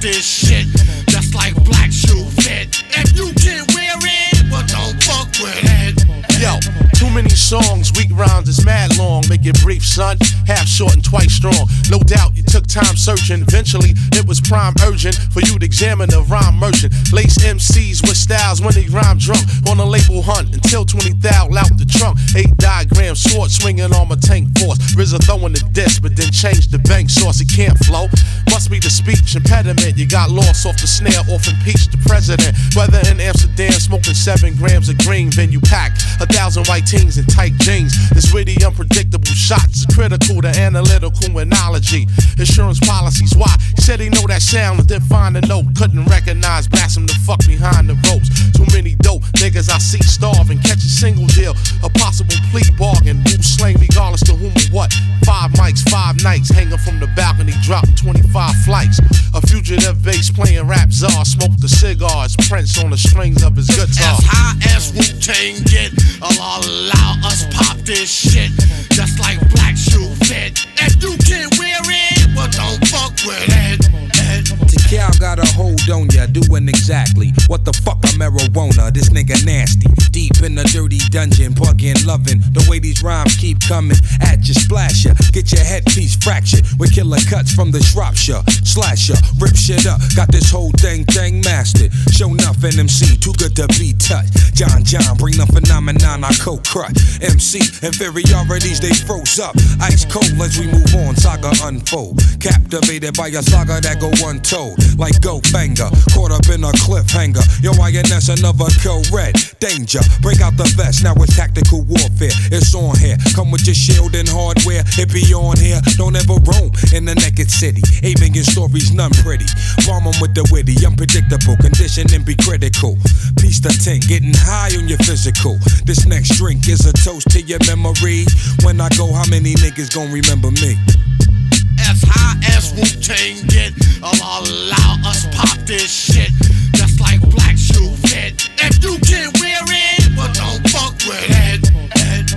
this shit just like black shoe fit. If you can wear it, but don't fuck with it. Yo, too many songs, weak rhymes is mad long. Make it brief, son, half short and twice strong. No doubt you took time searching. Eventually, it was prime urgent for you to examine the rhyme merchant. Lace MCs with styles when they rhyme drunk on a label hunt until 20 thou out the trunk. 8 diagrams, sword swinging on my tank force. RZA throwing the disc, but then changed the bank source. It can't flow. Must be the speech impediment. You got lost off the snare, off impeached the president. Whether in Amsterdam, smoking 7 grams of green, then you pack 1,000 white teens in tight jeans. This witty, unpredictable shots is critical to analytical analogy. Insurance policies, why? He said he know that sound and didn't find a note. Couldn't recognize, blast him the fuck behind the ropes. Too many dope niggas I see starving. Catch a single deal, a possible plea bargain. Who slang regardless to whom or what. 5 mics, 5 nights, hanging from the balcony, dropping 25 flights. A fugitive bass playing rap czar, smoked the cigars, Prince on the strings of his guitar. As high as Wu-Tang get, Allah allow us pop this shit just like black shoe fit. If you can wear it, but don't fuck with it. Cal got a hold on ya, doing exactly what the fuck a marijuana. This nigga nasty, deep in the dirty dungeon, bugging, loving the way these rhymes keep coming at you, splash ya, get your headpiece fractured with killer cuts from the Shropshire, slasher, rip shit up, got this whole thing mastered. Show nothing MC, too good to be touched. John, bring the phenomenon, I co-crutch. MC, inferiorities, they froze up, ice cold as we move on, saga unfold. Captivated by a saga that go untold. Like Goldfinger, caught up in a cliffhanger. Yo, INS another co-red. Danger, break out the vest, now it's tactical warfare. It's on here, come with your shield and hardware. It be on here, don't ever roam in the naked city. Aiming in stories, none pretty. Bomb 'em with the witty, unpredictable, conditioning be critical. Piece to 10, getting high on your physical. This next drink is a toast to your memory. When I go, how many niggas gon' remember me? As high as Wu-Tang get, Allah allow us pop this shit